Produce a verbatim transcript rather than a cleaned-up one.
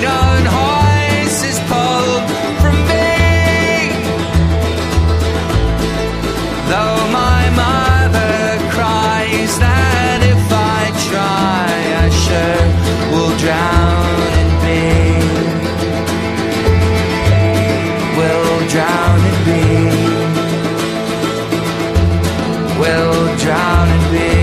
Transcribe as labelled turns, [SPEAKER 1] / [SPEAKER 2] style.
[SPEAKER 1] don't hoist his pole from me. Though my mother cries that if I try I sure will drown and be, will drown and be, will drown and be.